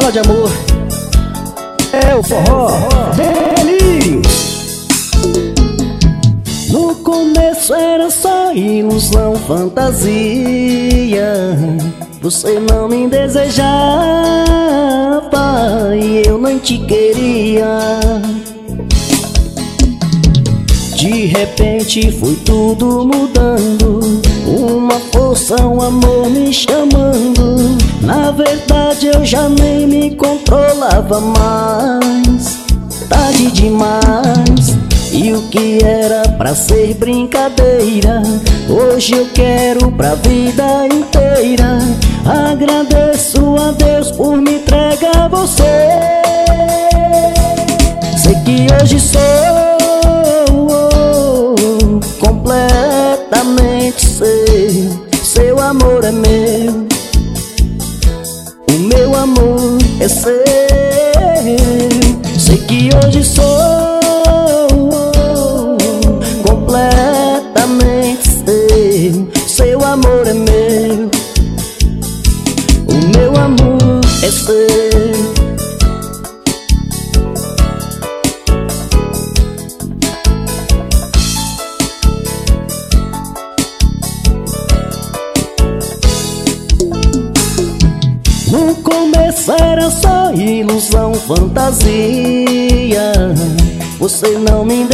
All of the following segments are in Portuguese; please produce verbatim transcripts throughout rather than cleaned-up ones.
falar de amor. É o forró dele. No começo era só ilusão, fantasia. Você não me desejava e eu não te queria. De repente foi tudo mudando, uma força, um amor me chamando. Na verdade eu já nem me controlava mais. Tarde demais, e o que era pra ser brincadeira, hoje eu quero pra vida inteira. Agradeço a Deus por me entregar você. Sei que hoje sou completamente seu. Seu amor é meu, o meu amor é seu. Sei que hoje sou completamente seu. Seu amor é meu, o meu amor é seu. No começo era só ilusão, fantasia. Você não me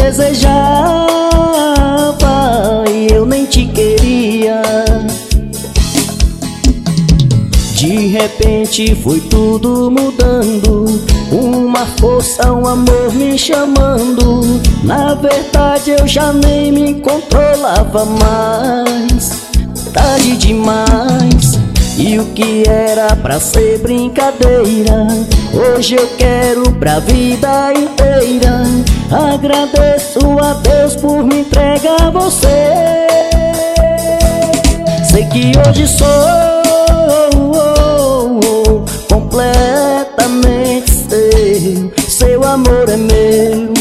desejava e eu nem te queria. De repente foi tudo mudando, uma força, um amor me chamando. Na verdade eu já nem me controlava mais. Tarde demais, e o que era pra ser brincadeira, hoje eu quero pra vida inteira. Agradeço a Deus por me entregar você. Sei que hoje sou completamente seu. Seu amor é meu,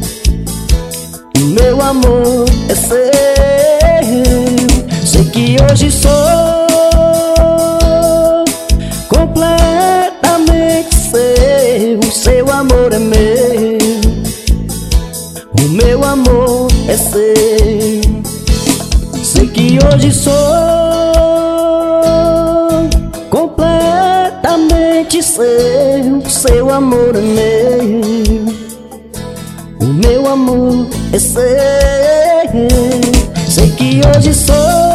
meu amor é seu. Sei que hoje sou completamente seu. Seu amor é meu, o meu amor é seu. Sei que hoje sou completamente seu. Seu amor é meu, o meu amor é seu. Sei que hoje sou